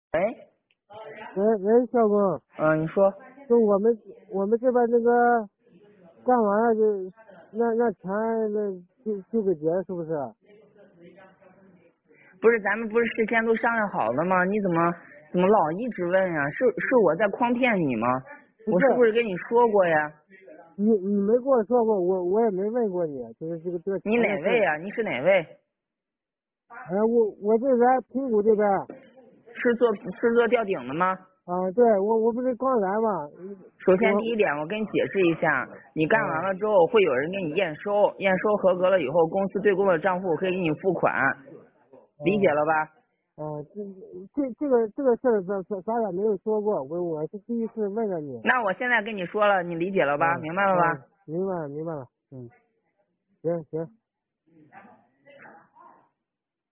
喂， 喂，小公， 你说， 就我们这边那个干完了就那钱就给结了，是不是？ 不是咱们不是事先都商量好了吗？你怎么老一直问呀？是我在诓骗你吗？ 不是， 我是不是跟你说过呀？ 你没跟我说过，我也没问过你，就是这个你钱的事儿。 哪位呀？你是哪位？ 哎，我这边平谷这边， 是做吊顶的吗？ 对我不是刚来嘛， 首先我第一点，我跟你解释一下，你干完啊了之后会有人给你验收，验收合格了以后，公司对公的账户可以给你付款，理解了吧？ 这个事儿咱也没有说过，我是第一次问着你。 那我现在跟你说了，你理解了吧？明白了吧？ 明白了，嗯，行。